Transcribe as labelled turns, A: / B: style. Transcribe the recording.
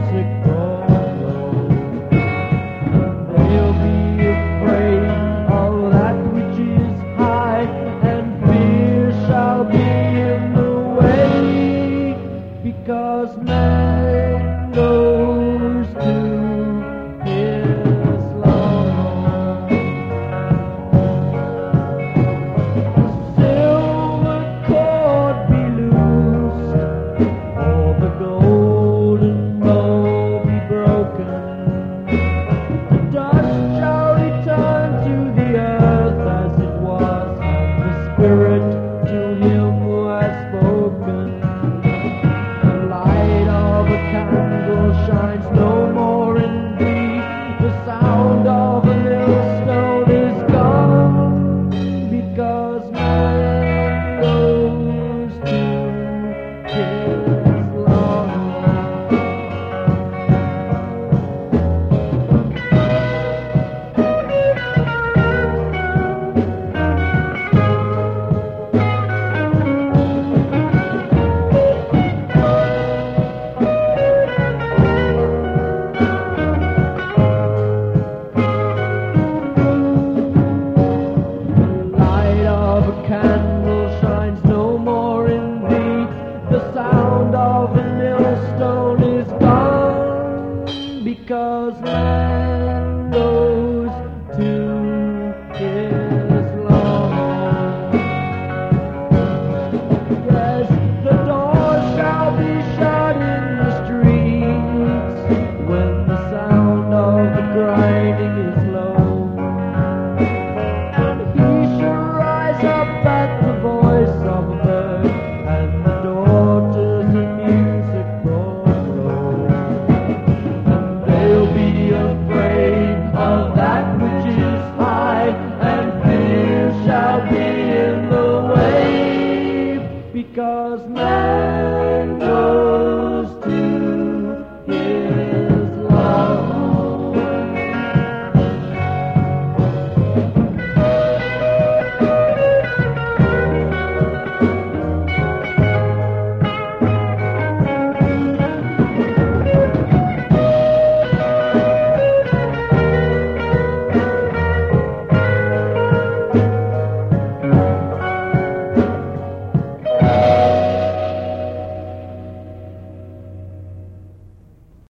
A: music grows low. They'll be afraid of that which is high, and fear shall be in the way, because man goes to his long home. The silver cord be loosed, or the golden bow be broken. The dust shall return to the earth as it was, and the spirit to him who has spoken. The light of a candle shines no more in thee. The sound of a millstone is gone, because man goes to his long home. Light of a candle shines no more in thee. The sound of a millstone is gone, because